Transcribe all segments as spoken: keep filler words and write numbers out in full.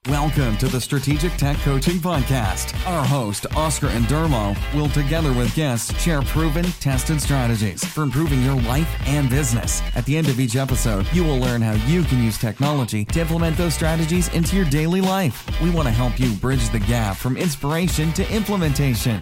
Welcome to the Strategic Tech Coaching Podcast. Our host, Oscar Andermo, will together with guests share proven, tested strategies for improving your life and business. At the end of each episode, you will learn how you can use technology to implement those strategies into your daily life. We want to help you bridge the gap from inspiration to implementation.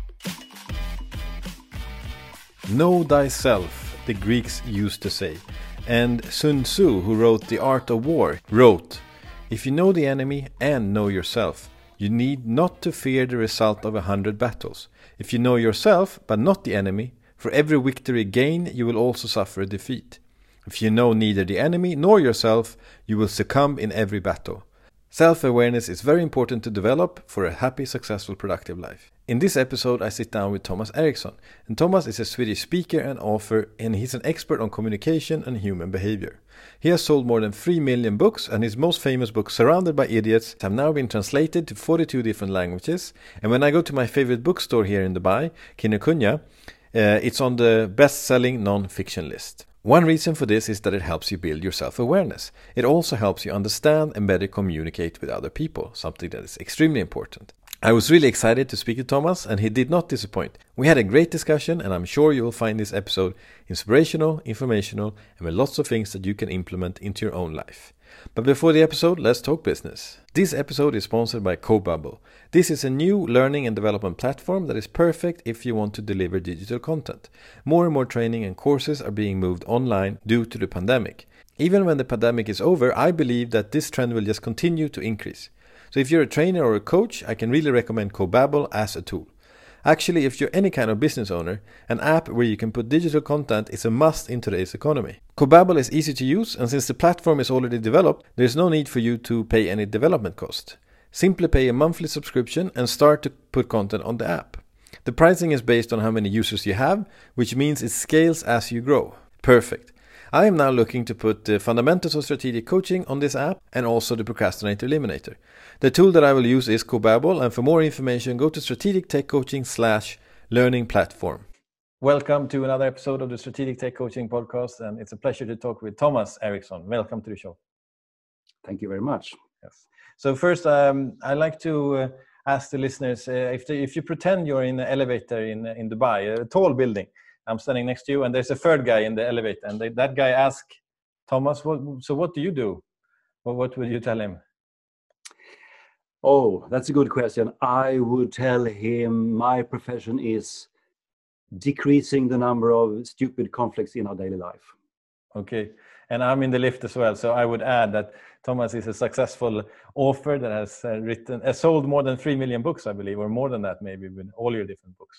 Know thyself, the Greeks used to say. And Sun Tzu, who wrote The Art of War, wrote, "If you know the enemy and know yourself, you need not to fear the result of a hundred battles. If you know yourself, but not the enemy, for every victory gained you will also suffer a defeat. If you know neither the enemy nor yourself, you will succumb in every battle." Self-awareness is very important to develop for a happy, successful, productive life. In this episode, I sit down with Thomas Eriksson. And Thomas is a Swedish speaker and author, and he's an expert on communication and human behavior. He has sold more than three million books, and his most famous book, Surrounded by Idiots, have now been translated to forty-two different languages. And when I go to my favorite bookstore here in Dubai, Kinokuniya, uh, it's on the best-selling non-fiction list. One reason for this is that it helps you build your self-awareness. It also helps you understand and better communicate with other people, something that is extremely important. I was really excited to speak to Thomas, and he did not disappoint. We had a great discussion, and I'm sure you will find this episode inspirational, informational, and with lots of things that you can implement into your own life. But before the episode, let's talk business. This episode is sponsored by CoBubble. This is a new learning and development platform that is perfect if you want to deliver digital content. More and more training and courses are being moved online due to the pandemic. Even when the pandemic is over, I believe that this trend will just continue to increase. So if you're a trainer or a coach, I can really recommend CoBubble as a tool. Actually, if you're any kind of business owner, an app where you can put digital content is a must in today's economy. CoBubble is easy to use, and since the platform is already developed, there's no need for you to pay any development cost. Simply pay a monthly subscription and start to put content on the app. The pricing is based on how many users you have, which means it scales as you grow. Perfect. I am now looking to put the fundamentals of strategic coaching on this app and also the procrastinator eliminator. The tool that I will use is CoBubble, and for more information go to strategic tech coaching slash learning platform. Welcome to another episode of the Strategic Tech Coaching Podcast, and it's a pleasure to talk with Thomas Eriksson. Welcome to the show. Thank you very much. Yes. So first, um, I'd like to uh, ask the listeners, uh, if, they, if you pretend you're in an elevator in, in Dubai, a tall building, I'm standing next to you, and there's a third guy in the elevator, and they, that guy asks Thomas, what, so what do you do? Well, what would you tell him? Oh, that's a good question. I would tell him my profession is decreasing the number of stupid conflicts in our daily life. Okay. And I'm in the lift as well. So I would add that Thomas is a successful author that has uh, written, uh, sold more than three million books, I believe, or more than that, maybe, with all your different books.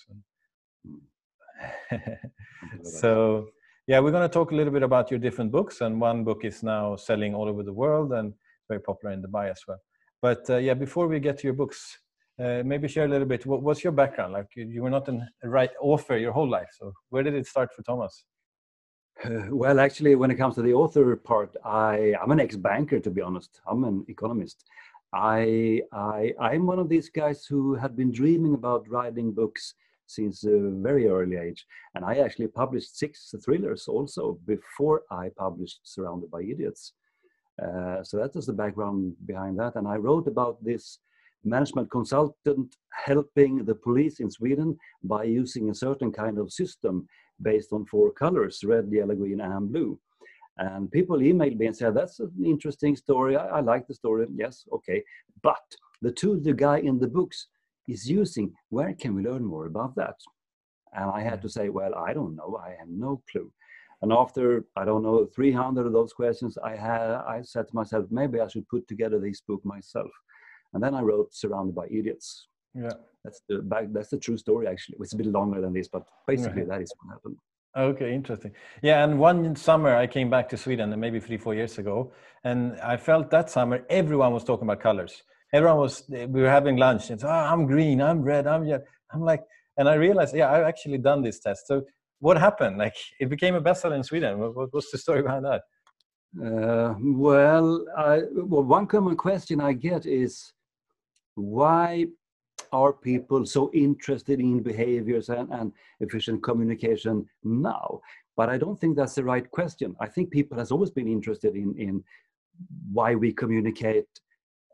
So, yeah, we're going to talk a little bit about your different books. And one book is now selling all over the world and very popular in Dubai as well. But uh, yeah, before we get to your books, uh, maybe share a little bit. What, what's your background? Like, you were not an, a right author your whole life. So where did it start for Thomas? Uh, well, actually, when it comes to the author part, I, I'm an ex-banker, to be honest. I'm an economist. I, I, I'm one of these guys who had been dreaming about writing books since a very early age. And I actually published six thrillers also before I published Surrounded by Idiots. Uh, so that was the background behind that. And I wrote about this management consultant helping the police in Sweden by using a certain kind of system based on four colors, red, yellow, green, and blue. And people emailed me and said, that's an interesting story. I, I like the story. Yes, okay. But the tool the guy in the books is using, where can we learn more about that? And I had to say, well, I don't know. I have no clue. And after, I don't know, three hundred of those questions, I had, I said to myself, maybe I should put together this book myself. And then I wrote Surrounded by Idiots. Yeah, that's the back, that's the true story, actually. It's a bit longer than this, but basically right. That is what happened. Okay, interesting. Yeah, and one summer I came back to Sweden, maybe three, four years ago, and I felt that summer everyone was talking about colors. Everyone was, we were having lunch, and so, oh, I'm green, I'm red, I'm yellow. I'm like, and I realized, yeah, I've actually done this test. So what happened? Like, it became a bestseller in Sweden. What, what's the story behind that? Uh, well, I, well, one common question I get is, why are people so interested in behaviors and, and efficient communication now? But I don't think that's the right question. I think people has always been interested in, in why we communicate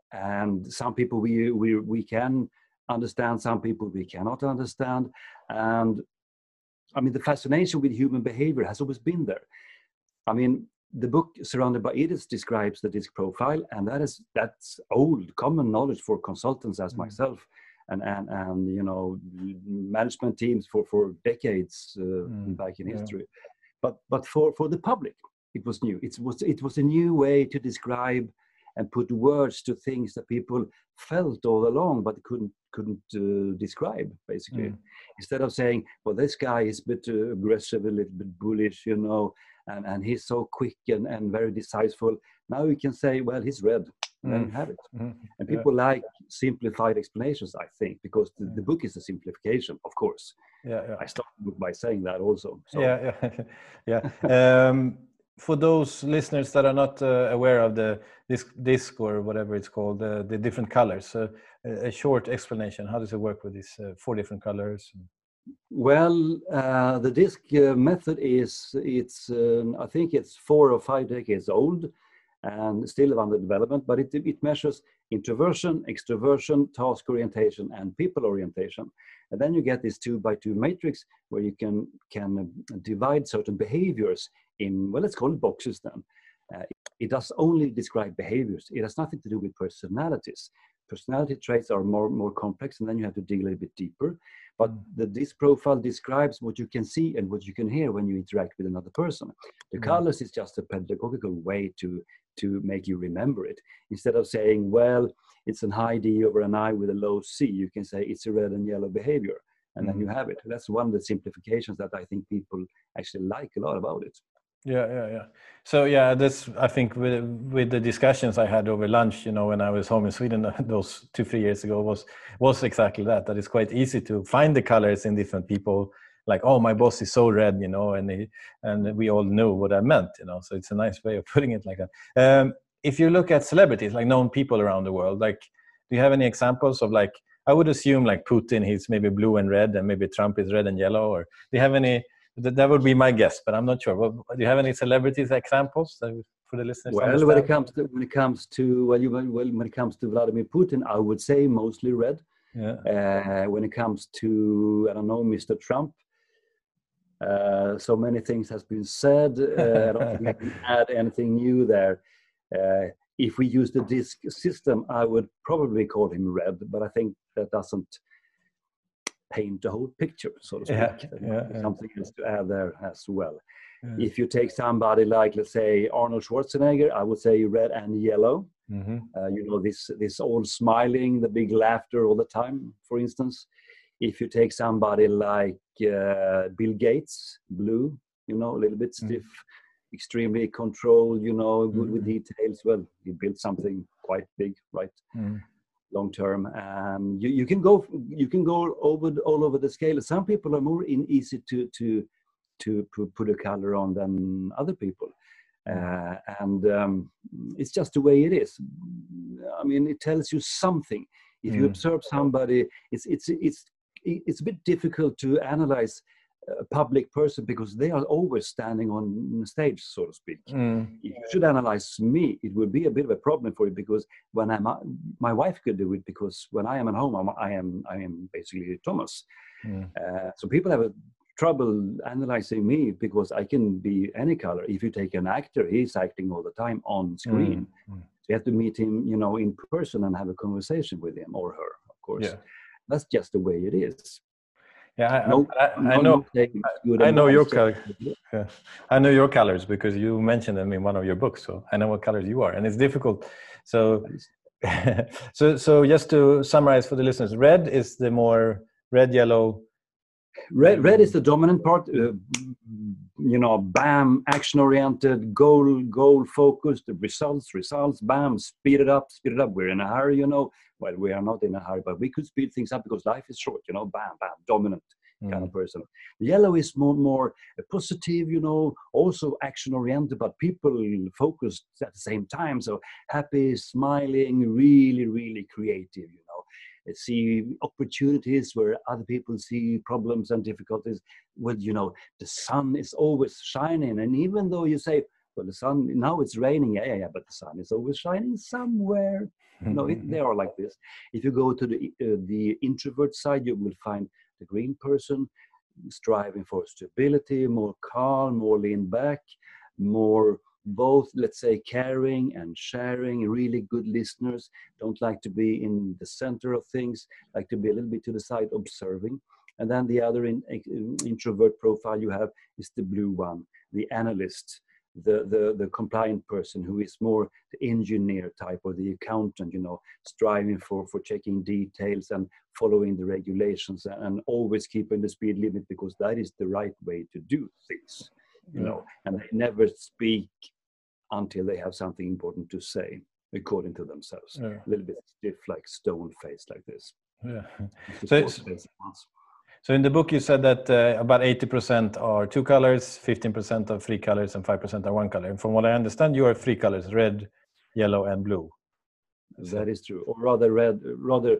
and some people we we we can understand, some people we cannot understand. And I mean, the fascination with human behavior has always been there. I mean, the book Surrounded by Idiots describes the DISC profile, and that is that's old common knowledge for consultants as mm. myself, and and and you know, management teams for for decades uh, mm. back in yeah. history. But but for for the public, it was new. It was it was a new way to describe and put words to things that people felt all along, but couldn't couldn't uh, describe, basically. Mm. Instead of saying, well, this guy is a bit uh, aggressive, a little bit bullish, you know, and, and he's so quick and, and very decisive. Now you can say, well, he's red, and mm. then you have it. Mm. And people yeah. like simplified explanations, I think, because the, the book is a simplification, of course. Yeah, yeah. I started the book by saying that also. So. Yeah, yeah, yeah. um, for those listeners that are not uh, aware of the disc, disc or whatever it's called, uh, the different colors, uh, a short explanation. How does it work with these uh, four different colors? Well, uh, the disc uh, method is, it's um, I think it's four or five decades old and still under development, but it, it measures introversion, extroversion, task orientation, and people orientation. And then you get this two by two matrix where you can, can divide certain behaviors in, well, let's call it boxes then. Uh, it does only describe behaviors. It has nothing to do with personalities. Personality traits are more, more complex, and then you have to dig a little bit deeper. But the DISC profile describes what you can see and what you can hear when you interact with another person. The mm-hmm. colors is just a pedagogical way to, to make you remember it. Instead of saying, well, it's an high D over an I with a low C, you can say it's a red and yellow behavior, and mm-hmm. then you have it. That's one of the simplifications that I think people actually like a lot about it. Yeah, yeah, yeah. So yeah, this, I think with with the discussions I had over lunch, you know, when I was home in Sweden those two, three years ago, was was exactly that. That it's quite easy to find the colors in different people. Like, oh, my boss is so red, you know, and he, and we all know what I meant, you know. So it's a nice way of putting it like that. Um, if you look at celebrities, like known people around the world, like, do you have any examples of, like, I would assume like Putin, he's maybe blue and red, and maybe Trump is red and yellow, or do you have any? That would be my guess, but I'm not sure. Well, do you have any celebrities examples that, for the listeners? Well, when it comes to when it comes to well, you, well, when it comes to Vladimir Putin, I would say mostly red. Yeah. Uh, when it comes to, I don't know, Mister Trump, uh, so many things has been said. Uh, I don't think I can add anything new there. Uh, if we use the DISC system, I would probably call him red, but I think that doesn't paint the whole picture, so to speak. Yeah, yeah, something yeah. else to add there as well. Yeah. If you take somebody like, let's say, Arnold Schwarzenegger, I would say red and yellow. Mm-hmm. Uh, you know, this this all smiling, the big laughter all the time, for instance. If you take somebody like uh, Bill Gates, blue, you know, a little bit stiff, mm-hmm. extremely controlled, you know, good mm-hmm. with details. Well, he built something quite big, right? Mm-hmm. Long term, and you, you can go you can go over all over the scale. Some people are more in easy to to to put a color on than other people, uh, and um, it's just the way it is. I mean, it tells you something. If mm. you observe somebody, it's it's it's it's a bit difficult to analyze a public person because they are always standing on the stage, so to speak. Mm. If you should analyze me, it would be a bit of a problem for you, because when I'm, my wife could do it, because when I am at home, I'm, I am I am basically Thomas. Mm. Uh, so people have a trouble analyzing me because I can be any color. If you take an actor, he's acting all the time on screen. Mm. Mm. So you have to meet him, you know, in person and have a conversation with him or her, of course. Yeah. That's just the way it is. Yeah, I, no, I, I, I know. I, I know your colors. Yeah. I know your colors because you mentioned them in one of your books. So I know what colors you are, and it's difficult. So, so, so just to summarize for the listeners, red is the more red, yellow. Red, red is the dominant part. Uh, you know, bam, action-oriented, goal, goal-focused, results, results, bam, speed it up, speed it up. We're in a hurry, you know. Well, we are not in a hurry, but we could speed things up because life is short, you know, bam, bam, dominant mm. kind of person. Yellow is more, more positive, you know, also action-oriented, but people focused at the same time. So happy, smiling, really, really creative, you know. See opportunities where other people see problems and difficulties. Well, you know, the sun is always shining. And even though you say, well, the sun, now it's raining, yeah, yeah, yeah, but the sun is always shining somewhere. You know, it, they are like this. If you go to the uh, the introvert side, you will find the green person striving for stability, more calm, more lean back, more both, let's say, caring and sharing, really good listeners, don't like to be in the center of things, like to be a little bit to the side, observing. And then the other in, in, introvert profile you have is the blue one, the analyst, the, the, the compliant person who is more the engineer type or the accountant, you know, striving for, for checking details and following the regulations and, and always keeping the speed limit because that is the right way to do things, you know, and they never speak until they have something important to say, according to themselves. Yeah. A little bit stiff, like stone face, like this. Yeah. So, so in the book, you said that uh, about eighty percent are two colors, fifteen percent are three colors, and five percent are one color. And from what I understand, you are three colors: red, yellow, and blue. That is true, or rather red, rather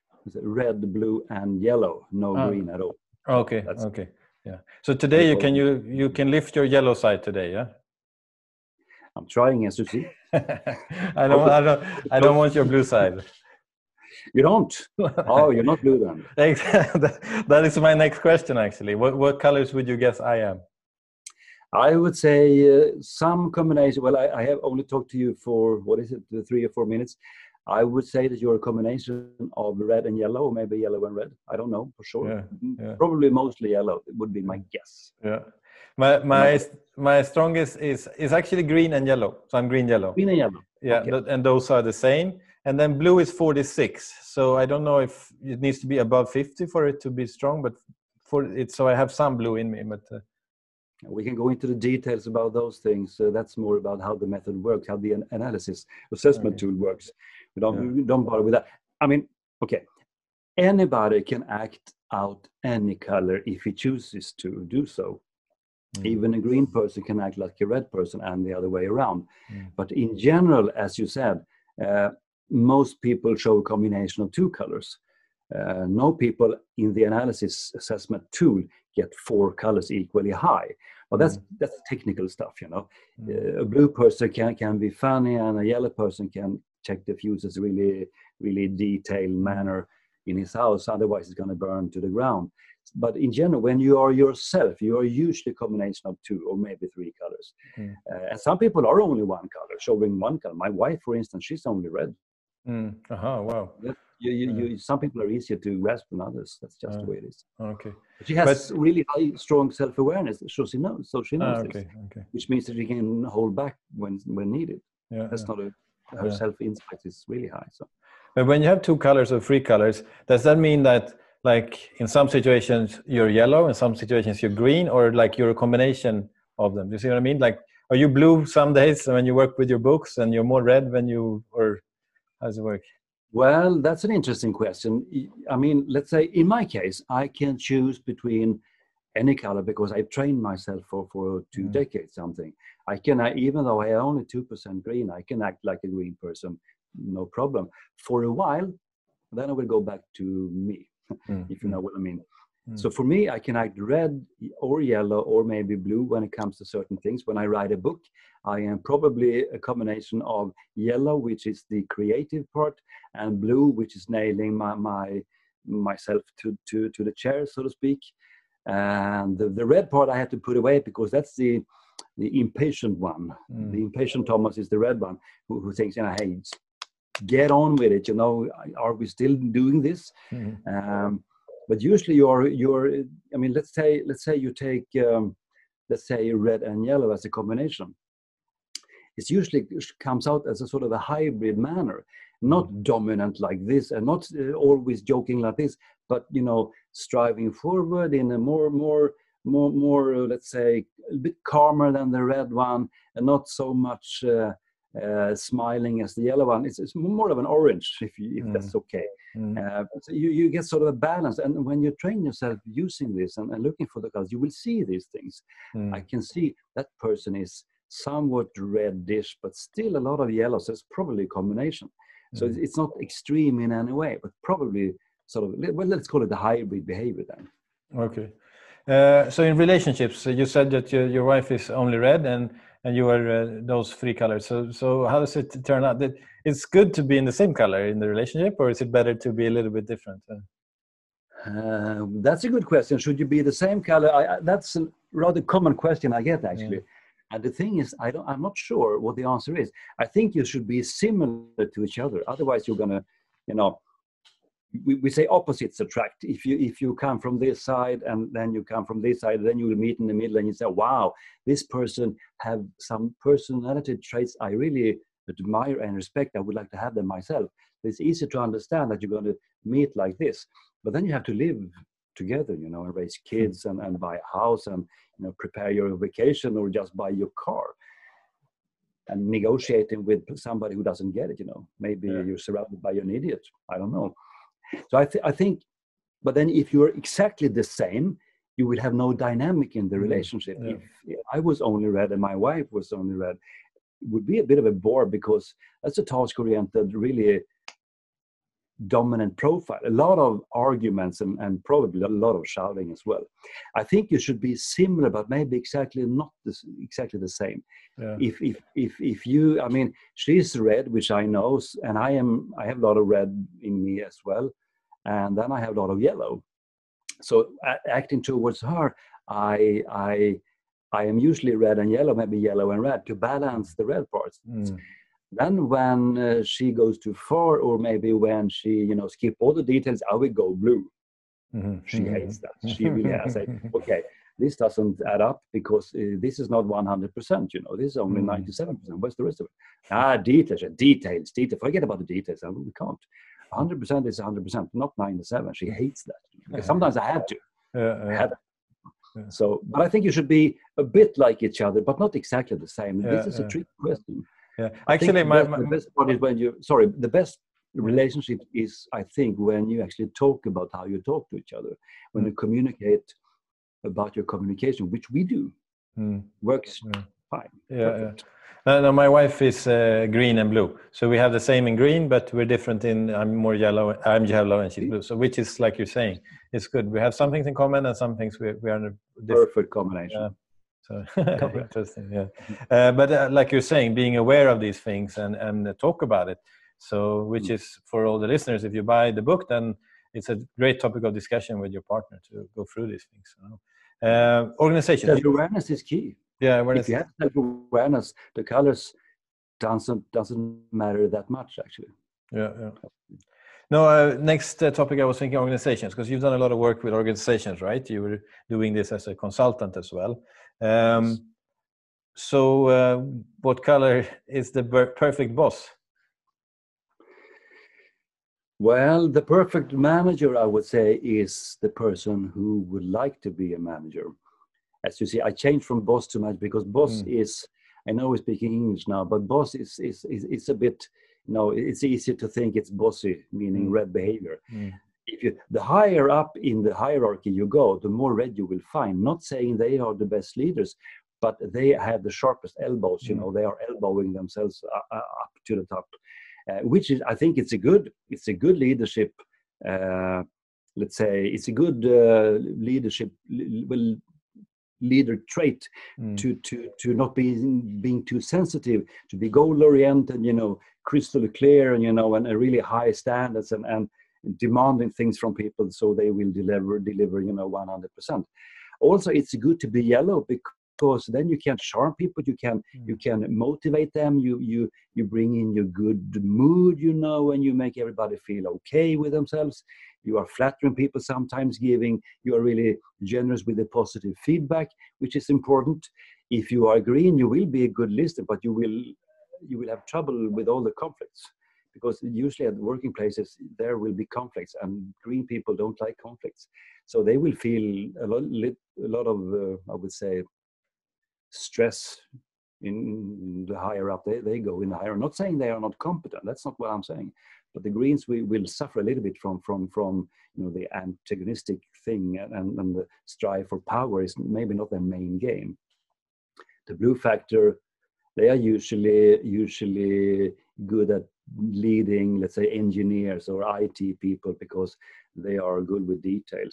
red, blue, and yellow. No oh. green at all. Okay. That's okay. Yeah. So today you can you you can lift your yellow side today, yeah. I'm trying, as you see. I don't, I don't, I don't want your blue side. You don't? Oh, you're not blue then. That is my next question, actually. What what colors would you guess I am? I would say uh, some combination. Well, I, I have only talked to you for, what is it, three or four minutes. I would say that you're a combination of red and yellow, or maybe yellow and red. I don't know for sure. Yeah, yeah. Probably mostly yellow. It would be my guess. Yeah. My my my strongest is is actually green and yellow. So I'm green yellow. Green and yellow. Yeah, okay. And those are the same. And then blue is forty-six. So I don't know if it needs to be above fifty for it to be strong, but for it, so I have some blue in me. But uh, we can go into the details about those things. Uh, that's more about how the method works, how the an- analysis assessment okay. tool works. We don't yeah. we don't bother with that. I mean, okay, anybody can act out any color if he chooses to do so. Mm. Even a green person can act like a red person and the other way around. Mm. But in general, as you said, uh, most people show a combination of two colors. Uh, no people in the analysis assessment tool get four colors equally high. Well, that's mm. that's technical stuff, you know. Mm. Uh, a blue person can, can be funny, and a yellow person can check the fuses really, really detailed manner in his house. Otherwise, it's going to burn to the ground. But in general, when you are yourself, you are usually a combination of two or maybe three colors. Mm. Uh, and some people are only one color, showing one color. My wife, for instance, she's only red. Mm. Uh-huh, wow. You, you, you, some people are easier to grasp than others. That's just uh, the way it is. Okay. But she has but, really high, strong self-awareness, so she knows. So she knows uh, okay, this, okay. which means that she can hold back when when needed. Yeah, That's yeah. not a her yeah. self-insight is really high. So, but when you have two colors or three colors, does that mean that, like, in some situations you're yellow, in some situations you're green, or like you're a combination of them? Do you see what I mean? Like, are you blue some days when you work with your books, and you're more red when you, or how does it work? Well, that's an interesting question. I mean, let's say in my case, I can choose between any color because I've trained myself for, for two mm. decades, something. I can, I, even though I have only two percent green, I can act like a green person, no problem. For a while, then I will go back to me, mm. if you know what I mean. Mm. So for me, I can act red or yellow or maybe blue when it comes to certain things. When I write a book, I am probably a combination of yellow, which is the creative part, and blue, which is nailing my, my myself to, to, to the chair, so to speak. And the, the red part I have to put away because that's the the impatient one. Mm. The impatient Thomas is the red one who, who thinks, you know, hey, get on with it. You know, are we still doing this? Mm. Um, but usually you're you're. I mean, let's say let's say you take um, let's say red and yellow as a combination. It usually comes out as a sort of a hybrid manner, not mm. dominant like this, and not uh, always joking like this, but you know, striving forward in a more more. more, more uh, let's say, a bit calmer than the red one, and not so much uh, uh, smiling as the yellow one. It's, it's more of an orange, if, you, if mm. that's okay. Mm. Uh, so you, you get sort of a balance. And when you train yourself using this and, and looking for the colors, you will see these things. Mm. I can see that person is somewhat reddish, but still a lot of yellow, so it's probably a combination. Mm. So it's, it's not extreme in any way, but probably sort of, well, let's call it the hybrid behavior then. Okay. Uh, so in relationships, you said that your, your wife is only red, and and you are uh, those three colors. So, so how does it turn out? That it's good to be in the same color in the relationship, or is it better to be a little bit different? Uh, that's a good question. Should you be the same color? I, I, that's a rather common question I get, actually. Yeah. And the thing is, I don't, I'm not sure what the answer is. I think you should be similar to each other. Otherwise, you're going to, you know, we, we say opposites attract. If you if you come from this side and then you come from this side, then you will meet in the middle and you say, wow, this person have some personality traits I really admire and respect. I would like to have them myself. It's easy to understand that you're going to meet like this. But then you have to live together, you know, and raise kids and, and buy a house and, you know, prepare your vacation or just buy your car. And negotiating with somebody who doesn't get it, you know. Maybe yeah. you're surrounded by an idiot. I don't know. So I, th- I think, but then if you're exactly the same, you will have no dynamic in the mm. relationship. Yeah. If, if I was only red and my wife was only red, it would be a bit of a bore because that's a task-oriented, really dominant profile. A lot of arguments and, and probably a lot of shouting as well. I think you should be similar, but maybe exactly not this, exactly the same. Yeah. If if if if you, I mean, she's red, which I know, and I am. I have a lot of red in me as well, and then I have a lot of yellow. So uh, acting towards her, I I I am usually red and yellow, maybe yellow and red to balance the red parts. Mm. Then when uh, she goes too far, or maybe when she, you know, skip all the details, I will go blue. Mm-hmm. She mm-hmm. hates that. She really has said, okay, this doesn't add up because uh, this is not one hundred percent, you know, this is only mm-hmm. ninety-seven percent. What's the rest of it? Ah, details, details, details. Forget about the details. I mean, we can't. one hundred percent is one hundred percent, not ninety-seven. She hates that. Because sometimes I have to. Yeah, yeah. I have yeah. So, but I think you should be a bit like each other, but not exactly the same. Yeah, this is yeah. a tricky question. Yeah, actually, the, my, best, my, the best part is when you, sorry, the best relationship is, I think, when you actually talk about how you talk to each other, when mm. you communicate about your communication, which we do, mm. works yeah. fine. Yeah, yeah. No, no, my wife is uh, green and blue, so we have the same in green, but we're different in. I'm more yellow. I'm yellow and she's blue. So, which is like you're saying, it's good. We have some things in common and some things we we are different. Perfect combination. Yeah. So interesting, yeah. Uh, but uh, like you're saying, being aware of these things and and uh, talk about it. So, which mm. is for all the listeners, if you buy the book, then it's a great topic of discussion with your partner to go through these things. You know? uh, organization. Self-awareness is key. Yeah, awareness. If you have self-awareness, the colors doesn't doesn't matter that much, actually. Yeah, yeah. No, uh, next uh, topic I was thinking organizations, because you've done a lot of work with organizations, right? You were doing this as a consultant as well. Um, yes. So uh, what color is the perfect boss? Well, the perfect manager, I would say, is the person who would like to be a manager. As you see, I changed from boss to manager because boss mm. is, I know we're speaking English now, but boss is, is, is it's a bit, you know, it's easier to think it's bossy, meaning mm. red behavior. Mm. If you, the higher up in the hierarchy you go, the more red you will find. Not saying they are the best leaders, but they have the sharpest elbows. You mm. know, they are elbowing themselves uh, up to the top, uh, which is, I think, it's a good, it's a good leadership. Uh, let's say it's a good uh, leadership. Well, leader trait mm. to to to not be being too sensitive, to be goal oriented, you know, crystal clear, and you know, and a really high standards and and demanding things from people so they will deliver deliver you know one hundred percent. Also, it's good to be yellow because then you can charm people, you can mm. you can motivate them, you you you bring in your good mood, you know, and you make everybody feel okay with themselves. You are flattering people, sometimes giving, you are really generous with the positive feedback, which is important. If you are green, you will be a good listener, but you will you will have trouble with all the conflicts. Because usually at working places, there will be conflicts, and green people don't like conflicts. So they will feel a lot, a lot of, uh, I would say, stress in the higher up they, they go in the higher. I'm not saying they are not competent. That's not what I'm saying. But the greens will, will suffer a little bit from, from, from you know, the antagonistic thing, and, and the strive for power is maybe not their main game. The blue factor, they are usually usually good at leading, let's say, engineers or I T people because they are good with details.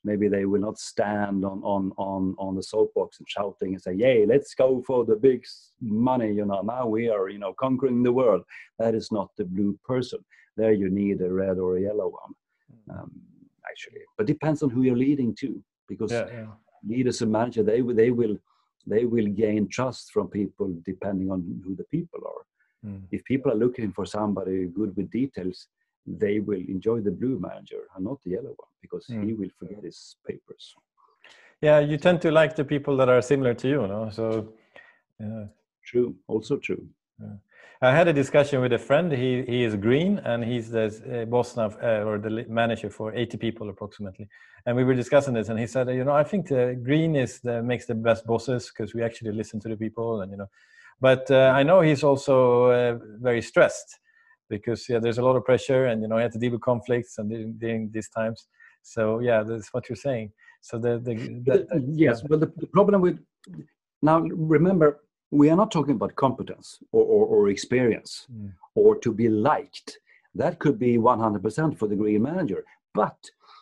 maybe they will not stand on on on on the soapbox and shouting and say, "Yay, let's go for the big money! You know, now we are, you know, conquering the world." That is not the blue person. There, you need a red or a yellow one, um, actually. But depends on who you're leading to, because Yeah, yeah. leaders and manager, they will they will they will gain trust from people depending on who the people are. Mm. If people are looking for somebody good with details, they will enjoy the blue manager and not the yellow one, because Mm. he will forget his papers. Yeah, you tend to like the people that are similar to you, no? So, yeah. True, also true. Yeah. I had a discussion with a friend. He he is green, and he's the uh, boss now, uh, or the li- manager for eighty people approximately. And we were discussing this, and he said, you know, I think the green is the makes the best bosses because we actually listen to the people, and you know. But uh, I know he's also uh, very stressed because yeah, there's a lot of pressure, and you know, he had to deal with conflicts and during, during these times. So yeah, that's what you're saying. So the the that, that, yes, yeah. but the, the problem with now, remember, we are not talking about competence or, or, or experience Mm. or to be liked. That could be one hundred percent for the green manager. But,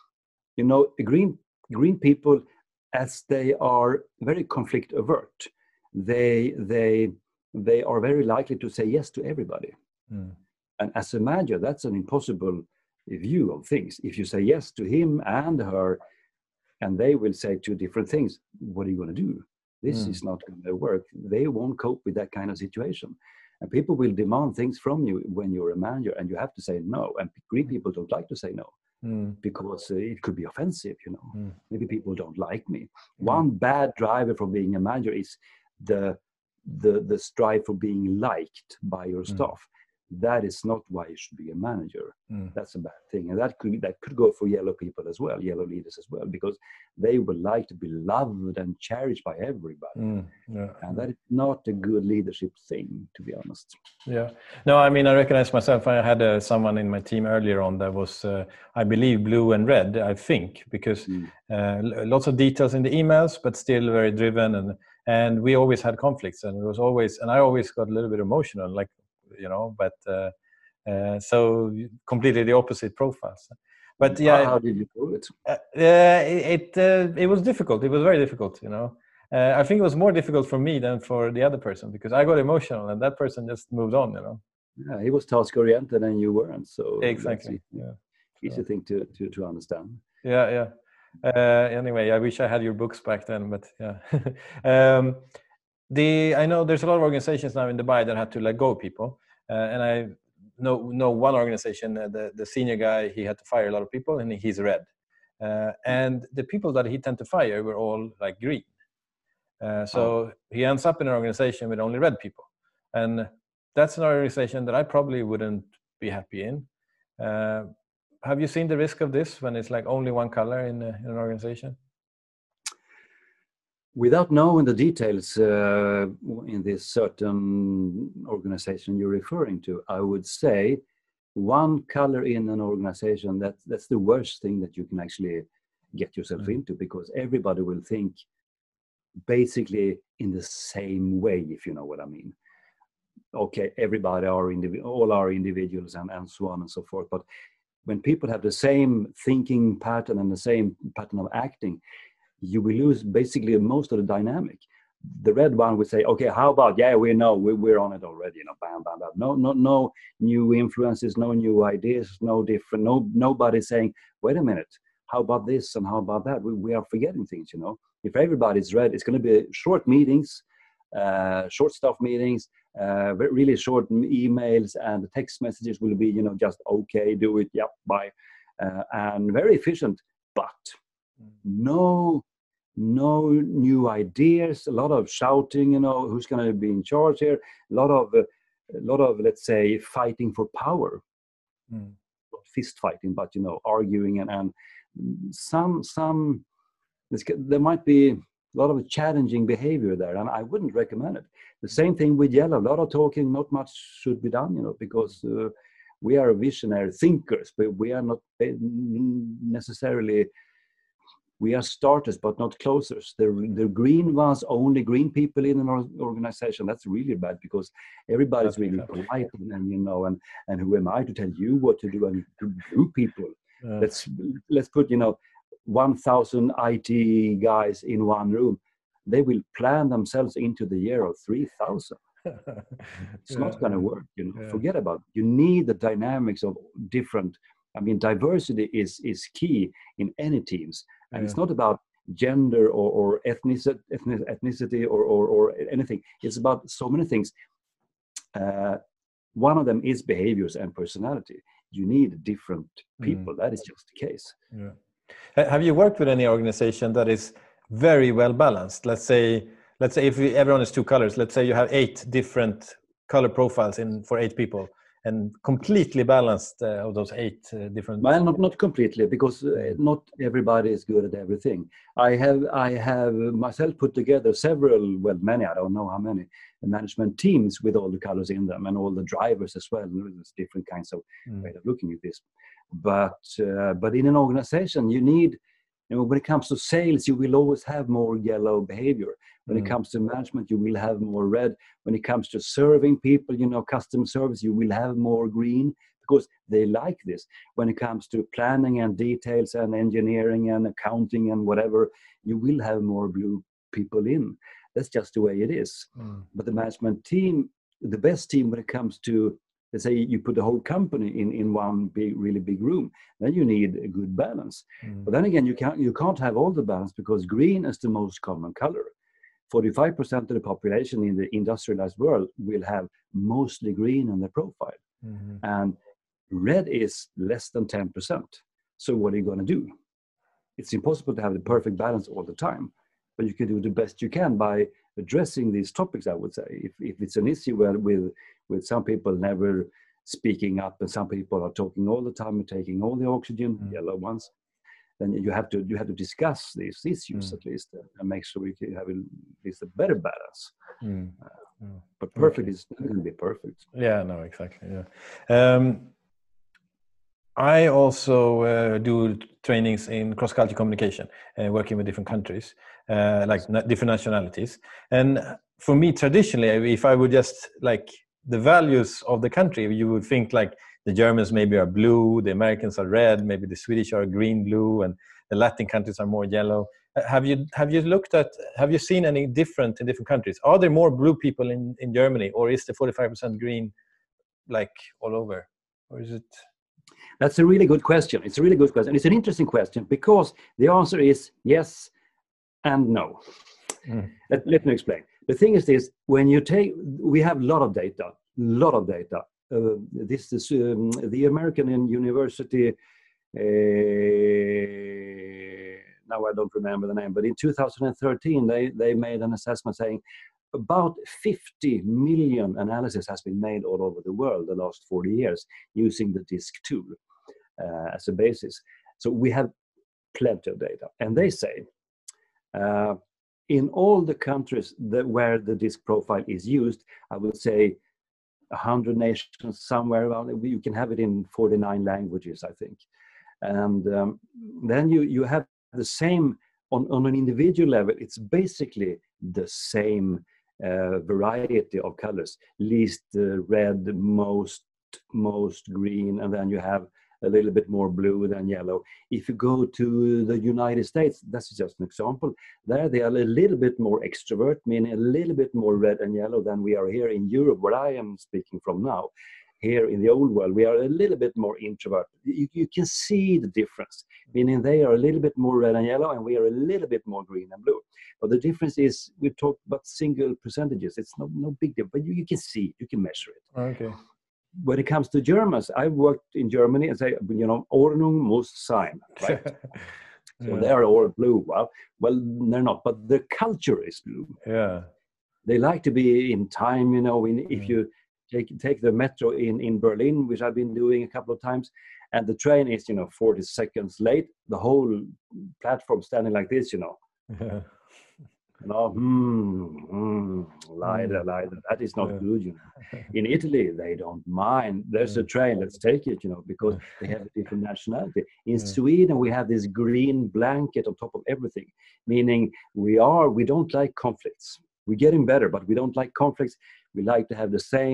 you know, green, green people, as they are very conflict avert, they, they, they are very likely to say yes to everybody. Mm. And as a manager, that's an impossible view of things. If you say yes to him and her, and they will say two different things, what are you going to do? This Mm. is not going to work. They won't cope with that kind of situation. And people will demand things from you when you're a manager, and you have to say no. And green people don't like to say no, Mm. because uh, it could be offensive, you know. Mm. Maybe people don't like me. Mm. One bad driver for being a manager is the, the, the strive for being liked by your Mm. staff. That is not why you should be a manager. Mm. That's a bad thing. And that could that could go for yellow people as well, yellow leaders as well, because they would like to be loved and cherished by everybody. Mm. Yeah. And that is not a good leadership thing, to be honest. Yeah. No, I mean, I recognize myself. I had uh, someone in my team earlier on that was, uh, I believe, blue and red, I think, because Mm. uh, lots of details in the emails, but still very driven. And, and we always had conflicts, and it was always, and I always got a little bit emotional, like, you know, but uh, uh, so completely the opposite profiles. But yeah, How, how did you do it? uh, uh, it uh, it was difficult. It was very difficult, you know. Uh, I think it was more difficult for me than for the other person, because I got emotional and that person just moved on, you know. Yeah, he was task oriented and you weren't, so Exactly. that's Yeah. easy So, thing to, to, to understand. yeah, yeah. Uh, anyway, I wish I had your books back then, but yeah. um, the I know there's a lot of organizations now in Dubai that had to let go of people, uh, and I know know one organization, uh, the the senior guy, he had to fire a lot of people, and he's red, uh, and the people that he tend to fire were all like green. Uh, so Oh. he ends up in an organization with only red people, and that's an organization that I probably wouldn't be happy in. Uh, have you seen the risk of this when it's like only one color in, a, in an organization? Without knowing the details uh, in this certain organization you're referring to, I would say one color in an organization, that, that's the worst thing that you can actually get yourself Mm. into, because everybody will think basically in the same way, if you know what I mean. Okay, everybody are indiv- all are individuals and, and so on and so forth. But when people have the same thinking pattern and the same pattern of acting, you will lose basically most of the dynamic. The red one would say, okay, how about, yeah, we know, we, we're on it already, you know, bam, bam, bam. No, no, no new influences, no new ideas, no different, no, nobody saying, wait a minute, how about this and how about that? We, we are forgetting things, you know. If everybody's red, it's going to be short meetings, uh, short staff meetings, uh, really short emails, and the text messages will be, you know, just, okay, do it, yep, bye. Uh, and very efficient, but no no new ideas, a lot of shouting, you know, who's going to be in charge here, a lot of uh, a lot of let's say fighting for power. Mm. Not fist fighting, but you know, arguing, and, and some some there might be a lot of challenging behavior there, and I wouldn't recommend it. The same thing with yellow, a lot of talking, not much should be done, you know, because uh, we are visionary thinkers, but we are not necessarily, we are starters, but not closers. The, the green ones, only green people in an organization, that's really bad, because everybody's really polite and, and, you know, and, and who am I to tell you what to do? And to do people. Yeah. Let's, let's put, you know, one thousand I T guys in one room, they will plan themselves into the year of three thousand. It's Yeah. not going to work. You know, Yeah. forget about it. You need the dynamics of different. I mean, diversity is is key in any teams, and Yeah. it's not about gender or, or ethnicity, ethnicity or, or or anything. It's about so many things. Uh, one of them is behaviors and personality. You need different people. That is just the case. Yeah. Ha- Have you worked with any organization that is very well balanced? Let's say, let's say if we, everyone is two colors. Let's say you have eight different color profiles in for eight people, and completely balanced uh, of those eight uh, different. Well, not not completely, because uh, not everybody is good at everything. I have I have myself put together several, well, many, I don't know how many, management teams with all the colors in them and all the drivers as well. There's different kinds of Mm. way of looking at this. But uh, but in an organization, you need, you know, when it comes to sales, you will always have more yellow behavior. When Mm. it comes to management, you will have more red. When it comes to serving people, you know, customer service, you will have more green, because they like this. When it comes to planning and details and engineering and accounting and whatever, you will have more blue people in. That's just the way it is. Mm. But the management team, the best team when it comes to, let's say you put the whole company in, in one big, really big room, then you need a good balance. Mm. But then again, you can't, you can't have all the balance, because green is the most common color. forty-five percent of the population in the industrialized world will have mostly green in their profile. Mhm. And red is less than ten percent. So what are you going to do? It's impossible to have the perfect balance all the time, but you can do the best you can by addressing these topics, I would say. If, if it's an issue where with, with some people never speaking up and some people are talking all the time and taking all the oxygen, Mm. yellow ones, then you have to you have to discuss these issues Mm. at least, and make sure we can have at least a better balance. Mm. Mm. But perfect is not going to be perfect. Yeah, no, exactly. Yeah. Um, I also uh, do trainings in cross-cultural communication, uh, working with different countries, uh, like na- different nationalities. And for me, traditionally, if I would just like the values of the country, you would think like the Germans maybe are blue, the Americans are red, maybe the Swedish are green, blue, and the Latin countries are more yellow. Uh, Have you have you looked at, have you seen any different in different countries? Are there more blue people in, in Germany, or is the forty-five percent green like all over? Or is it? That's a really good question. It's a really good question. It's an interesting question, because the answer is yes and no. Mm. Let, let me explain. The thing is this: when you take, we have a lot of data, lot of data. Uh, this is um, the American University. Uh, now I don't remember the name, but in two thousand thirteen they they made an assessment saying about fifty million analysis has been made all over the world the last forty years using the DISC tool uh, as a basis. So we have plenty of data, and they say uh, in all the countries that where the DISC profile is used, I would say one hundred nations somewhere around. You can have it in forty-nine languages, I think. And um, then you you have the same on, on an individual level. It's basically the same uh, variety of colors, least uh, red, most most green, and then you have a little bit more blue than yellow. If you go to the United States, that's just an example. There they are a little bit more extrovert, meaning a little bit more red and yellow than we are here in Europe, where I am speaking from now. Here in the old world, we are a little bit more introvert. You, you can see the difference, meaning they are a little bit more red and yellow, and we are a little bit more green and blue. But the difference is, we talk about single percentages. It's no, no big deal, but you, you can see, you can measure it. Okay. When it comes to Germans, I've worked in Germany and say, you know, Ordnung muss sein, right? So Yeah. they are all blue. Well, well, they're not, but the culture is blue. Yeah. They like to be in time, you know. In, if Mm. you take take the metro in, in Berlin, which I've been doing a couple of times, and the train is, you know, forty seconds late, the whole platform standing like this, you know. Yeah. You know, hmm, hmm, leider, Mm. leider. That is not Yeah. good, you know. In Italy, they don't mind. There's a train, let's take it, you know, because they have a different nationality. In Yeah. Sweden, we have this green blanket on top of everything, meaning we are, we don't like conflicts. We're getting better, but we don't like conflicts. We like to have the same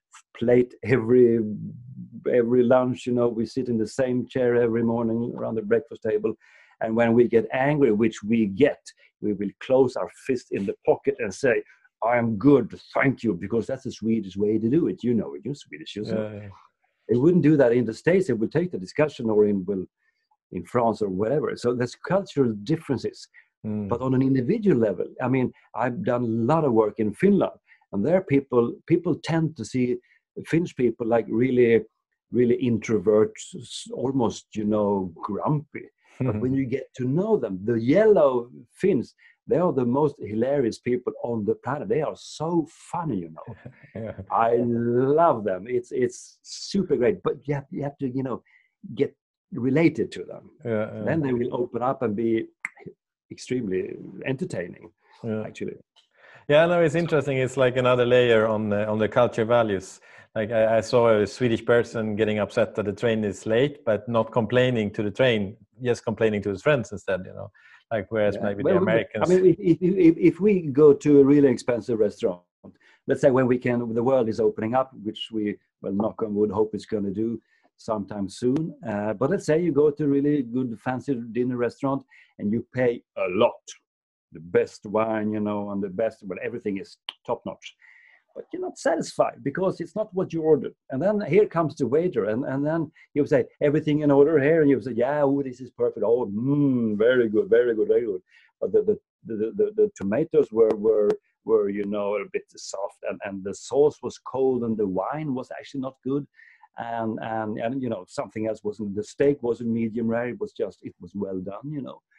plate every every lunch. You know, we sit in the same chair every morning around the breakfast table. And when we get angry, which we get, we will close our fist in the pocket and say, I am good, thank you, because that's the Swedish way to do it. You know it, you're Swedish. You know. Yeah, yeah. They wouldn't do that in the States. They would take the discussion, or in well, in France or whatever. So there's cultural differences. Mm. But on an individual level, I mean, I've done a lot of work in Finland, and there people people tend to see Finnish people like really, really introverts, almost, you know, grumpy. But when you get to know them, the yellow Finns, they are the most hilarious people on the planet. They are so funny, you know. Yeah. I love them. It's it's super great. But you have, you have to, you know, get related to them. Yeah, yeah. Then they will open up and be extremely entertaining, Yeah. actually. Yeah, no, it's interesting. It's like another layer on the, on the culture values. Like I, I saw a Swedish person getting upset that the train is late, but not complaining to the train, just complaining to his friends instead, you know. Like whereas Yeah. maybe Well, the Americans. I mean, if, if, if, if we go to a really expensive restaurant, let's say when we can, the world is opening up, which we, well, knock on wood, hope it's going to do sometime soon. Uh, but let's say you go to a really good fancy dinner restaurant and you pay a lot, the best wine, you know, and the best, well, everything is top notch. But you're not satisfied because it's not what you ordered. And then here comes the waiter, and, and then he'll say, everything in order here, and you'll say, yeah, oh, this is perfect. Oh, mm, very good, very good, very good. But the the the, the, the tomatoes were were were you know a bit soft, and, and the sauce was cold, and the wine was actually not good, and and and you know something else wasn't. The steak wasn't medium rare. It was just it was well done, you know.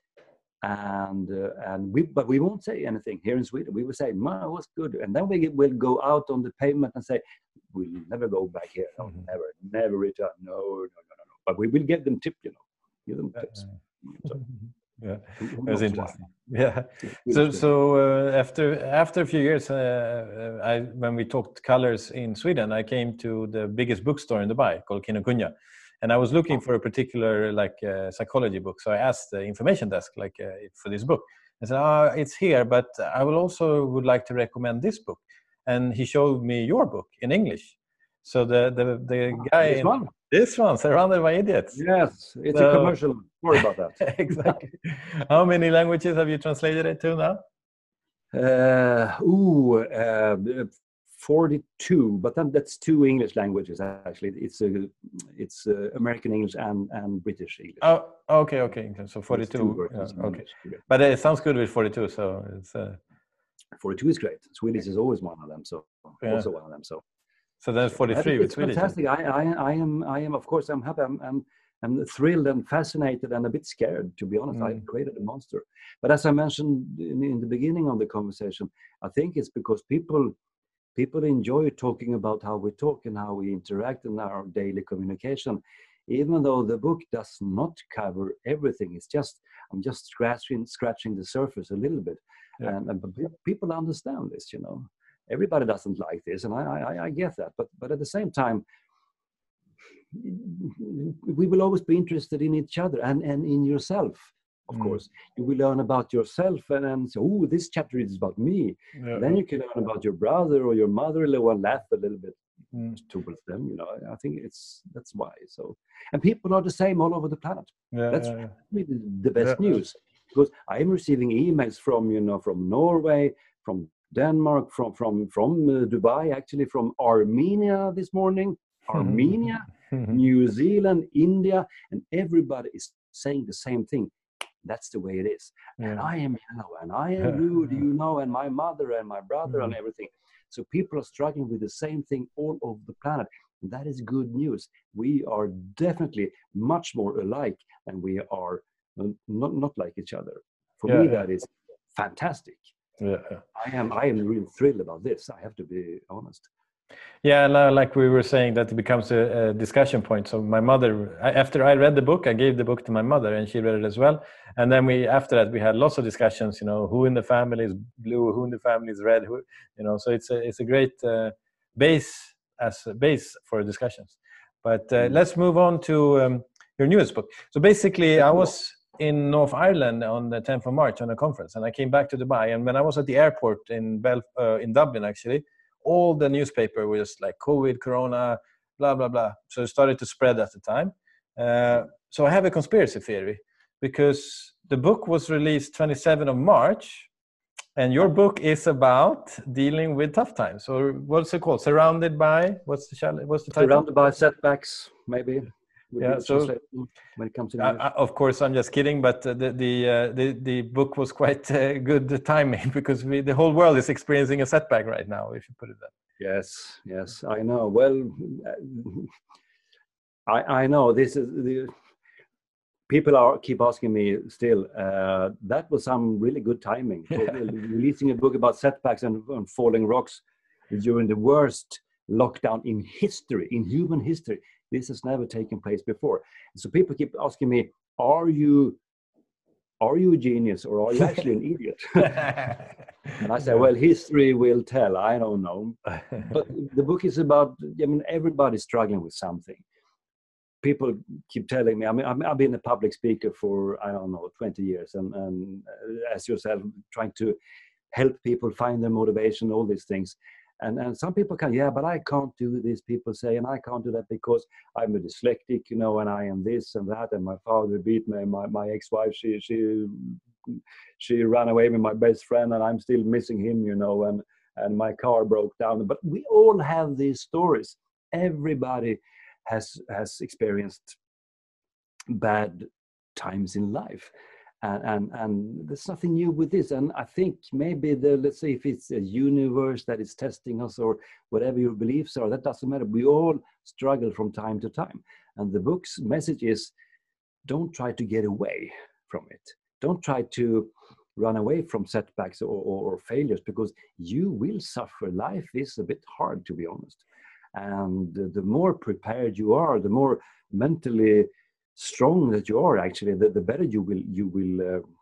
And uh, and we but we won't say anything here in Sweden. We will say, "Ma, it was good," and then we will go out on the pavement and say, "We'll never go back here. No, Mm-hmm. never, never return. No, no, no, no, no." But we will give them tip, you know, give them tips. So, Yeah, who- who that's knows interesting. why? Yeah. So, so uh, after after a few years, uh, I when we talked colors in Sweden, I came to the biggest bookstore in Dubai called Kinokuniya, and I was looking for a particular like uh, psychology book. So I asked the information desk like uh, for this book. I said, "Oh, it's here, but I will also would like to recommend this book." And he showed me your book in English. So the the the guy This in, one? this one, Surrounded by Idiots. Yes, it's So- a commercial. Sorry about that. Exactly. How many languages have you translated it to now? Uh, ooh, uh, forty-two, but then that's two English languages actually. It's a, it's uh, American English and and British English. Oh, okay, okay. So It's two forty-two. versions Yeah, in okay. English. But it sounds good with forty-two. So it's uh, forty-two is great. Swedish is always one of them. So Yeah. also one of them. So so then forty-three with it's Swedish. fantastic. I, I I am I am of course I'm happy. I'm I'm, I'm thrilled and fascinated and a bit scared, to be honest. I Mm. created a monster. But as I mentioned in, in the beginning of the conversation, I think it's because people people enjoy talking about how we talk and how we interact in our daily communication, even though the book does not cover everything. It's just I'm just scratching scratching the surface a little bit, Yeah. and, and pe- people understand this. You know, everybody doesn't like this, and I I, I get that. But but at the same time, we will always be interested in each other and and in yourself. Of Mm. course, you will learn about yourself, and then so, oh, this chapter is about me. Yeah. Then you can learn about your brother or your mother-in-law and laugh a little bit Mm. towards them. You know, I, I think it's that's why. So, and people are the same all over the planet. Yeah, That's yeah, yeah. really the best Yeah. news, because I am receiving emails from you know from Norway, from Denmark, from from from uh, Dubai, actually from Armenia this morning, Armenia, New Zealand, India, and everybody is saying the same thing. That's the way it is. And Yeah. I am yellow, and I am rude, you know, and my mother and my brother and everything. So people are struggling with the same thing all over the planet. And that is good news. We are definitely much more alike than we are uh, not not like each other. For Yeah, me, yeah. that is fantastic. Yeah, yeah. I am I am really thrilled about this. I have to be honest. Yeah, no, like we were saying, that it becomes a, a discussion point. So my mother, I, after I read the book, I gave the book to my mother, and she read it as well. And then we, after that, we had lots of discussions. You know, who in the family is blue, who in the family is red. Who, you know, so it's a it's a great uh, base as a base for discussions. But uh, Mm. let's move on to um, your newest book. So basically, I was in North Ireland on the tenth of March on a conference, and I came back to Dubai. And when I was at the airport in Bel- uh, in Dublin, actually, all the newspaper was like COVID, Corona, blah, blah, blah. So it started to spread at the time. Uh, so I have a conspiracy theory, because the book was released twenty-seventh of March, and your book is about dealing with tough times. Or what's it called? Surrounded by, what's the challenge? What's the title? Surrounded by setbacks, maybe. Yeah, so when it comes to I, I, of course, I'm just kidding, but uh, the the, uh, the the book was quite uh, good timing, because we, the whole world is experiencing a setback right now, if you put it that. Yes, yes, I know. Well, I I know this is the people are keep asking me still. Uh, that was some really good timing for releasing a book about setbacks and, and falling rocks during the worst lockdown in history, in human history. This has never taken place before. So people keep asking me, are you are you a genius, or are you actually an idiot? And I say, well, history will tell. I don't know. But the book is about, I mean, everybody's struggling with something. People keep telling me, I mean, I've been a public speaker for, I don't know, twenty years. And, and as yourself, trying to help people find their motivation, all these things. And and some people can, yeah, but I can't do this, people say, and I can't do that because I'm a dyslexic, you know, and I am this and that, and my father beat me, my, my ex-wife, she she she ran away with my best friend, and I'm still missing him, you know, and, and my car broke down. But we all have these stories. Everybody has has experienced bad times in life. And, and and there's nothing new with this. And I think maybe the, let's say if it's a universe that is testing us, or whatever your beliefs are, that doesn't matter. We all struggle from time to time. And the book's message is, don't try to get away from it. Don't try to run away from setbacks or, or, or failures, because you will suffer. Life is a bit hard, to be honest. And the, the more prepared you are, the more mentally strong that you are, actually, the, the better you will you will uh,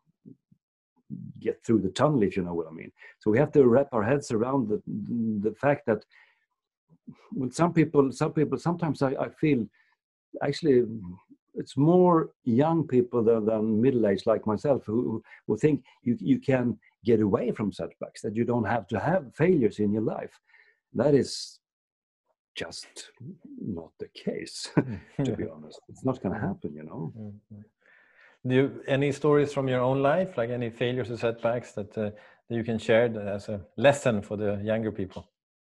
get through the tunnel, if you know what I mean. So we have to wrap our heads around the the fact that, well, some people, some people, sometimes I, I feel actually it's more young people than, than middle-aged like myself who who think you you can get away from setbacks, that you don't have to have failures in your life. That is just not the case, to be honest. It's not going to happen, you know. Do you any stories from your own life, like any failures or setbacks that, uh, that you can share as a lesson for the younger people?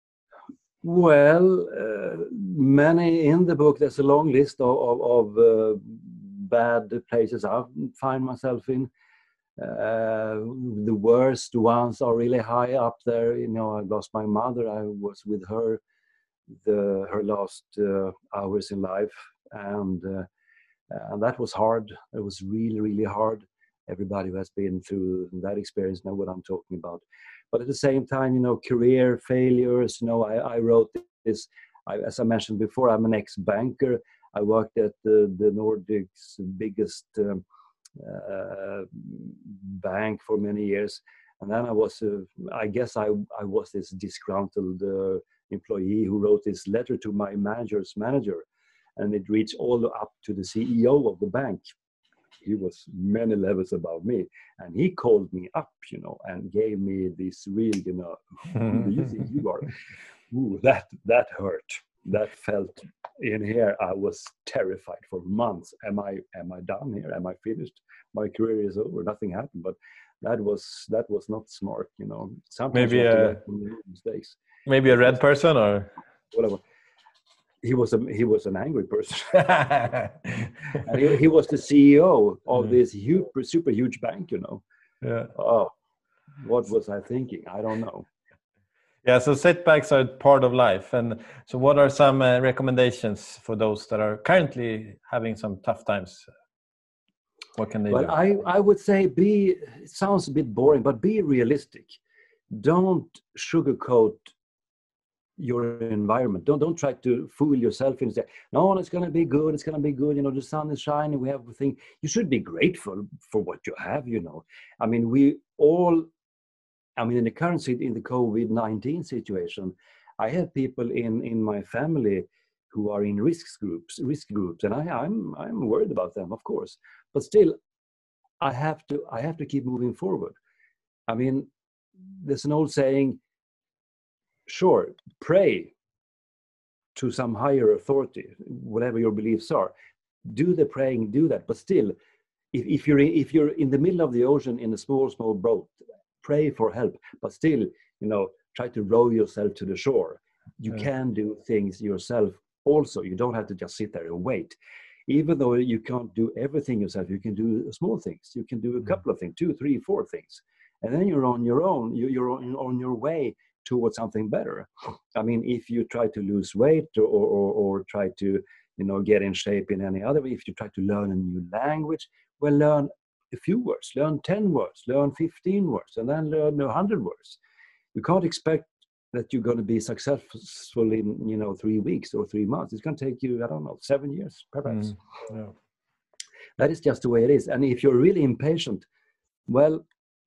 Well, uh, many in the book. There's a long list of, of, of uh, bad places I find myself in. Uh, the worst ones are really high up there. You know, I lost my mother. I was with her the her last uh, hours in life, and uh, and that was hard. It was really, really hard. Everybody who has been through that experience know what I'm talking about. But at the same time, you know, career failures. You know, I, I wrote this. I, as I mentioned before, I'm an ex-banker. I worked at the the Nordic's biggest um, uh, bank for many years, and then I was, uh, I guess, I I was this disgruntled Uh, employee who wrote this letter to my manager's manager, and it reached all up to the C E O of the bank. He was many levels above me, and he called me up, you know, and gave me this real, you know, who do you think you are? Ooh, that that hurt. That felt in here. I was terrified for months. Am I am I done here? Am I finished? My career is over. Nothing happened. But that was that was not smart, you know. Sometimes maybe uh, mistakes. Maybe a red person, or whatever. He was a he was an angry person. And he, he was the C E O of this huge, super huge bank, you know. Yeah. Oh, what was I thinking? I don't know. Yeah. So setbacks are part of life, and so what are some uh, recommendations for those that are currently having some tough times? What can they well, do? I I would say be. It sounds a bit boring, but be realistic. Don't sugarcoat your environment. Don't don't try to fool yourself and say, no, it's going to be good. It's going to be good. You know, the sun is shining. We have everything. You should be grateful for what you have. You know, I mean, we all. I mean, in the current in the COVID nineteen situation, I have people in in my family who are in risk groups, risk groups, and I, I'm I'm worried about them, of course. But still, I have to I have to keep moving forward. I mean, there's an old saying: sure, pray to some higher authority, whatever your beliefs are. Do the praying, do that. But still, if, if you're if you're in the middle of the ocean in a small small boat, pray for help. But still, you know, try to row yourself to the shore. You Yeah. can do things yourself also. You don't have to just sit there and wait. Even though you can't do everything yourself, you can do small things. You can do a couple of things, two, three, four things, and then you're on your own. You, you're on, on your way towards something better. I mean, if you try to lose weight or, or, or try to, you know, get in shape in any other way, if you try to learn a new language, well, learn a few words, learn ten words, learn fifteen words, and then learn a hundred words. You can't expect that you're going to be successful in, you know, three weeks or three months. It's going to take you, I don't know, seven years, perhaps. Mm. Yeah. That is just the way it is. And if you're really impatient, well,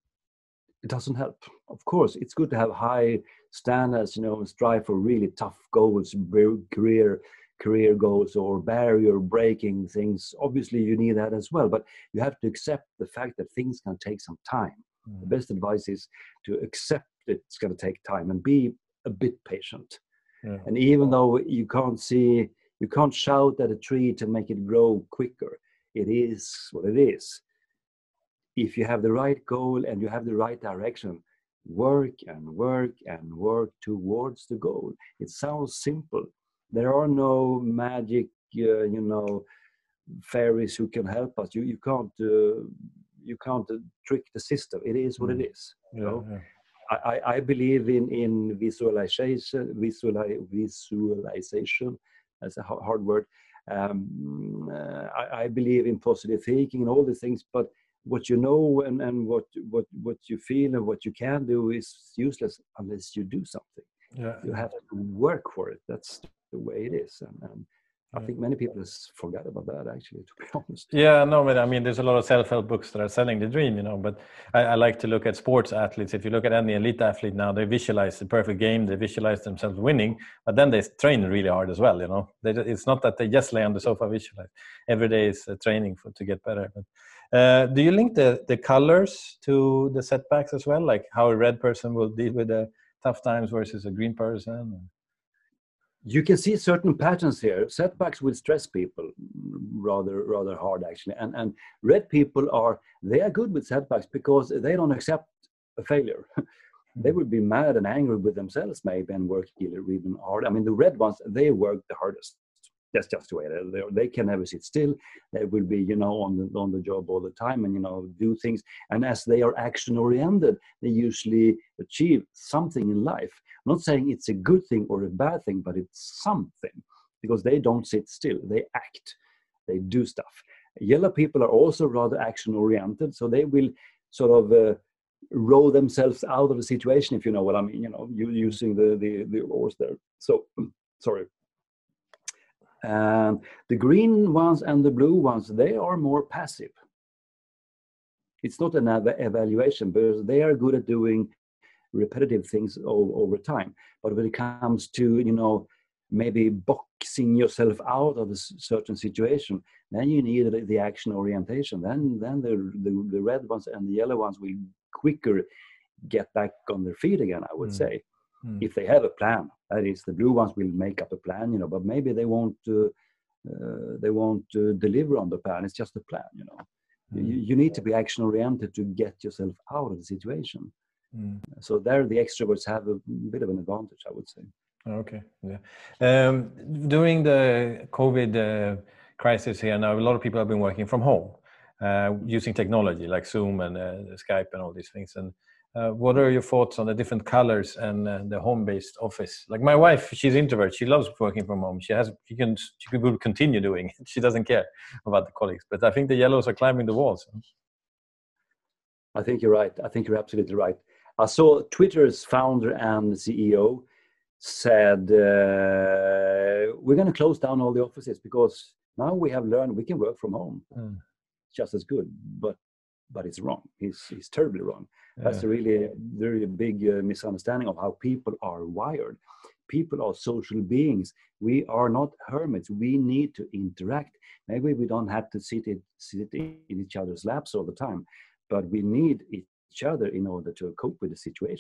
it doesn't help. Of course, it's good to have high standards, you know, and strive for really tough goals, career career goals or barrier breaking things. Obviously, you need that as well. But you have to accept the fact that things can take some time. Mm. The best advice is to accept it's going to take time and be a bit patient. Yeah. And even though you can't see, you can't shout at a tree to make it grow quicker. It is what it is. If you have the right goal and you have the right direction, work and work and work towards the goal. It sounds simple. There are no magic, uh, you know, fairies who can help us. You you can't uh, you can't uh, trick the system. It is what mm. it is. You yeah, know? Yeah. I, I believe in, in visualization, visuali, visualization, that's a hard word. Um, uh, I, I believe in positive thinking and all these things, but what you know and, and what, what, what you feel and what you can do is useless unless you do something. Yeah. You have to work for it. That's the way it is. And, and I think many people forgot about that, actually, to be honest. Yeah, no, but I mean, there's a lot of self-help books that are selling the dream, you know, but I, I like to look at sports athletes. If you look at any elite athlete now, they visualize the perfect game, they visualize themselves winning, but then they train really hard as well, you know. They, it's not that they just lay on the sofa visualize. Every day is uh, training for, to get better. But, uh, do you link the, the colors to the setbacks as well? Like how a red person will deal with the tough times versus a green person? You can see certain patterns here. Setbacks will stress people rather rather hard, actually. And and red people are, they are good with setbacks because they don't accept a failure. They would be mad and angry with themselves maybe and work even hard. I mean, the red ones, they work the hardest. That's just the way they are. They can never sit still. They will be, you know, on the on the job all the time and, you know, do things. And as they are action oriented, they usually achieve something in life. I'm not saying it's a good thing or a bad thing, but it's something because they don't sit still. They act. They do stuff. Yellow people are also rather action oriented, so they will sort of uh, row themselves out of the situation, if you know what I mean. You know, you using the the the oars there. So sorry. And the green ones and the blue ones, they are more passive. It's not an ev- evaluation, but they are good at doing repetitive things o- over time. But when it comes to, you know, maybe boxing yourself out of a certain situation, then you need the action orientation. Then, then the, the the red ones and the yellow ones will quicker get back on their feet again, I would mm. say. If they have a plan, that is, the blue ones will make up a plan, you know, but maybe they won't uh, uh, they won't uh, deliver on the plan. It's just a plan, you know. Mm. You, you need to be action oriented to get yourself out of the situation. Mm. So there, the extroverts have a bit of an advantage, I would say. Okay, yeah. Um, during the COVID uh, crisis here now, a lot of people have been working from home uh, using technology like Zoom and uh, Skype and all these things. And Uh, what are your thoughts on the different colors and uh, the home-based office? Like my wife, she's introvert. She loves working from home. She has, she can, she will continue doing it. She doesn't care about the colleagues. But I think the yellows are climbing the walls. I think you're right. I think you're absolutely right. I saw Twitter's founder and C E O said, uh, we're going to close down all the offices because now we have learned we can work from home. Mm. Just as good, but but it's wrong. He's he's terribly wrong. That's yeah. a really, really big uh, misunderstanding of how people are wired. People are social beings. We are not hermits. We need to interact. Maybe we don't have to sit, it, sit in each other's laps all the time, but we need each other in order to cope with the situation.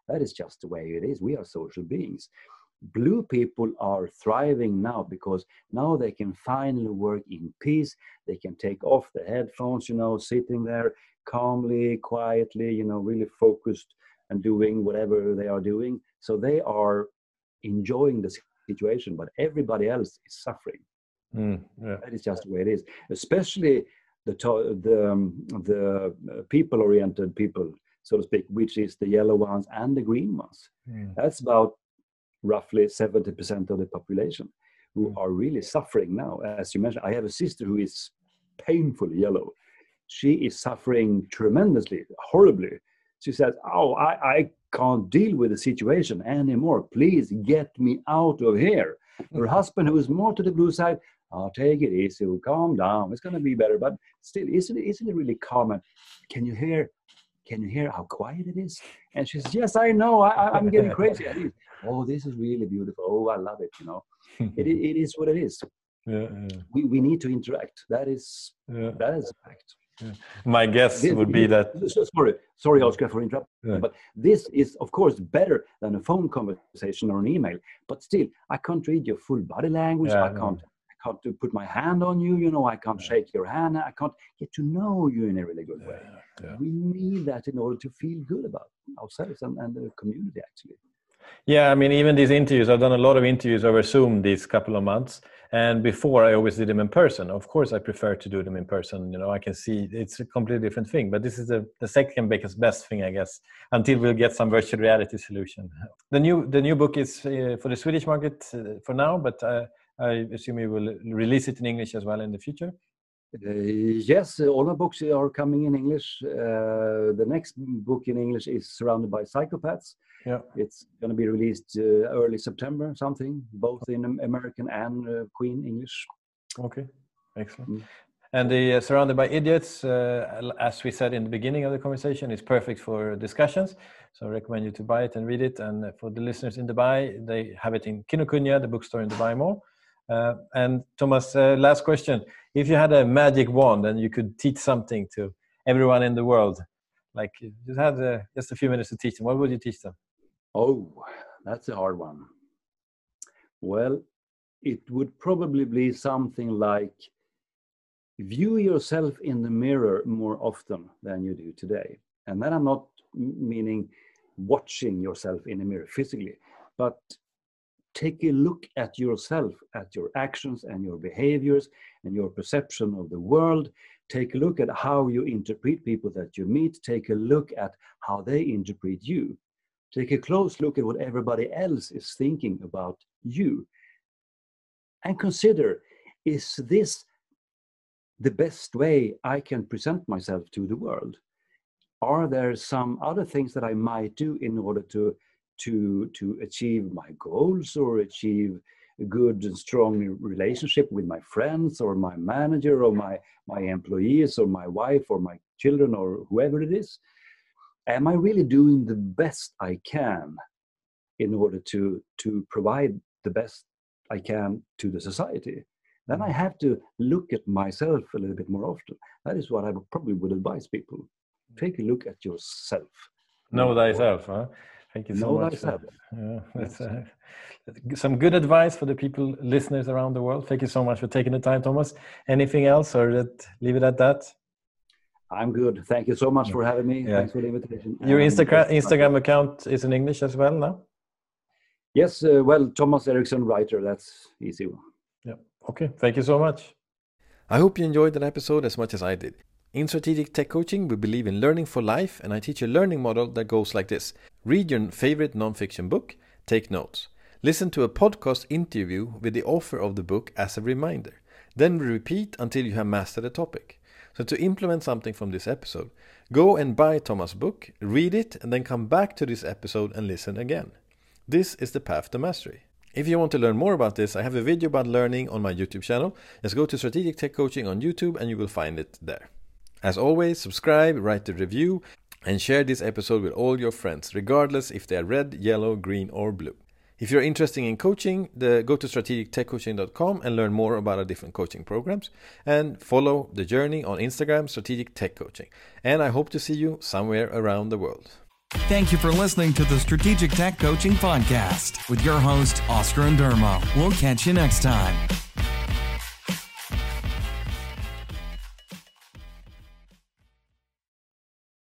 That is just the way it is. We are social beings. Blue people are thriving now because now they can finally work in peace. They can take off the headphones, you know, sitting there calmly, quietly, you know, really focused and doing whatever they are doing. So they are enjoying the situation, but everybody else is suffering. Mm, yeah. That is just the way it is. Especially the to- the um, the people-oriented people, so to speak, which is the yellow ones and the green ones. Mm. That's about roughly seventy percent of the population who Mm. are really suffering now. As you mentioned, I have a sister who is painfully yellow. She is suffering tremendously, horribly. She says, oh, I, I can't deal with the situation anymore. Please get me out of here. Her husband, who is more to the blue side, oh, take it easy, calm down. It's going to be better. But still, isn't it, isn't it really common? Can you hear Can you hear how quiet it is? And she says, yes, I know. I, I'm getting crazy. Oh, this is really beautiful. Oh, I love it. You know, it, it is what it is. Yeah, yeah. We, we need to interact. That is Yeah. that is a fact. Yeah. My guess This, would be that. Sorry, sorry, Oscar, for interrupting. Yeah. But this is, of course, better than a phone conversation or an email. But still, I can't read your full body language. Yeah, I can't. I can't do- put my hand on you. You know, I can't shake your hand. I can't get to know you in a really good way. Yeah. We need that in order to feel good about ourselves and, and the community, actually. Yeah, I mean, even these interviews, I've done a lot of interviews over Zoom these couple of months. And before, I always did them in person. Of course, I prefer to do them in person. You know, I can see it's a completely different thing. But this is the, the second biggest best thing, I guess, until we'll get some virtual reality solution. The new the new book is uh, for the Swedish market uh, for now, but uh, I assume you will release it in English as well in the future. Uh, yes, uh, all our books are coming in English. Uh, the next book in English is Surrounded by Psychopaths. Yeah. It's going to be released uh, early September, something, both in American and uh, Queen English. Okay, excellent. Mm. And the uh, Surrounded by Idiots, uh, as we said in the beginning of the conversation, is perfect for discussions. So I recommend you to buy it and read it. And for the listeners in Dubai, they have it in Kinokuniya, the bookstore in Dubai Mall. Uh, and Thomas, uh, last question. If you had a magic wand and you could teach something to everyone in the world, like you just had uh, just a few minutes to teach them, what would you teach them? Oh, that's a hard one. Well, it would probably be something like view yourself in the mirror more often than you do today. And then I'm not meaning watching yourself in the mirror physically, but take a look at yourself, at your actions and your behaviors and your perception of the world. Take a look at how you interpret people that you meet. Take a look at how they interpret you. Take a close look at what everybody else is thinking about you. And consider, is this the best way I can present myself to the world? Are there some other things that I might do in order to to to achieve my goals or achieve a good and strong relationship with my friends or my manager or my my employees or my wife or my children or whoever it is? Am I really doing the best I can in order to to provide the best I can to the society? Then I have to look at myself a little bit more often. That is what I would probably would advise people. Take a look at yourself. Know thyself, huh? Thank you so Know much. thyself. Yeah, that's uh, some good advice for the people, listeners around the world. Thank you so much for taking the time, Thomas. Anything else, or that, leave it at that? I'm good. Thank you so much for having me. Yeah. Thanks for the invitation. Your And- Instagram Instagram account is in English as well now? Yes, uh, well, Thomas Eriksson Writer. That's easy. Yeah. Okay. Thank you so much. I hope you enjoyed that episode as much as I did. In Strategic Tech Coaching, we believe in learning for life, and I teach a learning model that goes like this. Read your favorite nonfiction book, take notes. Listen to a podcast interview with the author of the book as a reminder. Then repeat until you have mastered a topic. So to implement something from this episode, go and buy Thomas' book, read it, and then come back to this episode and listen again. This is the path to mastery. If you want to learn more about this, I have a video about learning on my YouTube channel. Just go to Strategic Tech Coaching on YouTube and you will find it there. As always, subscribe, write a review, and share this episode with all your friends, regardless if they are red, yellow, green, or blue. If you're interested in coaching, the, go to strategic tech coaching dot com and learn more about our different coaching programs. And follow the journey on Instagram, Strategic Tech Coaching. And I hope to see you somewhere around the world. Thank you for listening to the Strategic Tech Coaching Podcast with your host, Oscar Andermo. We'll catch you next time.